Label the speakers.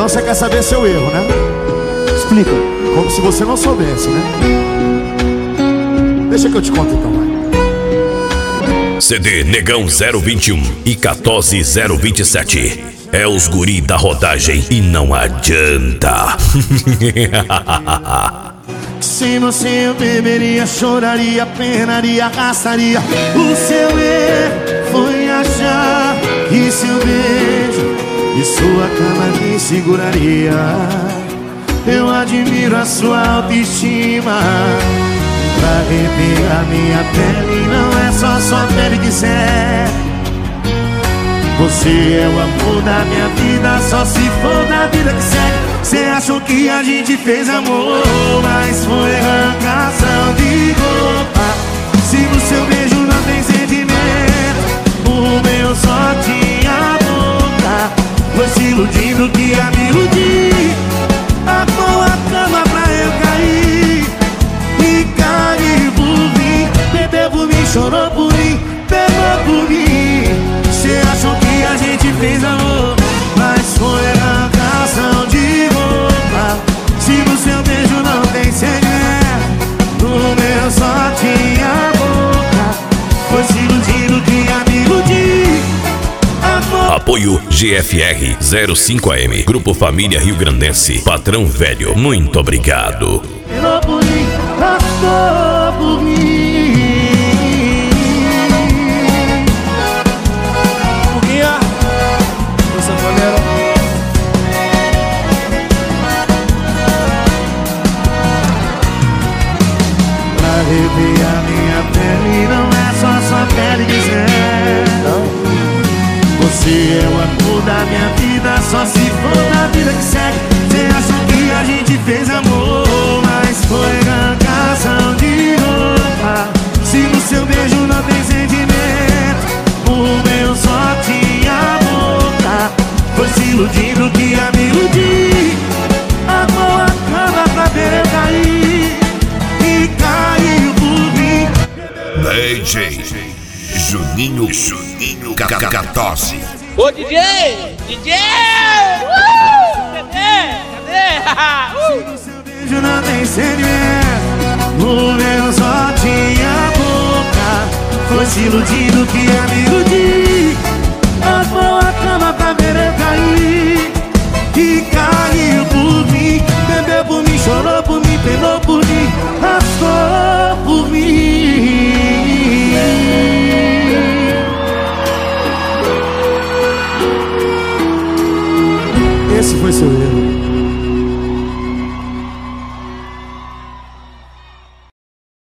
Speaker 1: Então você quer saber seu erro, né?
Speaker 2: Explica.
Speaker 1: Como se você não soubesse, né? Deixa que eu te conto então, vai.
Speaker 3: CD Negão 021 e 14027. É os guri da rodagem e não adianta.
Speaker 1: Se você eu beberia, choraria, penaria, gastaria. O seu erro foi achar que seu beijo e sua cama me seguraria. Eu admiro a sua autoestima. Pra arrepiar minha pele, não é só sua pele que serve. Você é o amor da minha vida, só se for da vida que segue. Cê achou que a gente fez amor, mas foi arrancação de roupa. Se no seu beijo não tem sentimento, o meu só tinha boca. Foi se iludindo que ia me iludir. Armou a cama pra eu cair e caiu por mim. Bebeu por mim, chorou por mim, pegou por mim. Cê achou que a gente fez amor, mas foi arrancação de roupa. Se no seu beijo não tem segredo, no meu só tinha boca. Foi se iludindo que ia me iludir.
Speaker 3: Apoio GFR 05AM, Grupo Família Rio Grandense, Patrão Velho, muito obrigado.
Speaker 1: Pegou por mim, passou por mim. Arrepiar minha pele, não é só sua pele dizer. Você é o amor da minha vida, só se for da vida que segue. Cê achou que a gente fez amor, mas foi arrancação de roupa. Se no seu beijo não tem sentimento, o meu só tinha boca. Foi se iludindo que ia me iludir. Armou a cama pra ver eu cair e caiu por mim.
Speaker 4: DJ Juninho Cacatosse.
Speaker 5: Ô DJ! DJ! Cadê?
Speaker 1: Se no seu beijo não tem sentimento, o meu só tinha boca. Foi se iludindo que ia me iludir. Armou a cama pra ver eu cair e caiu por mim. Bebeu por mim, chorou por mim, penou por mim, raspou por mim. Esse foi seu erro.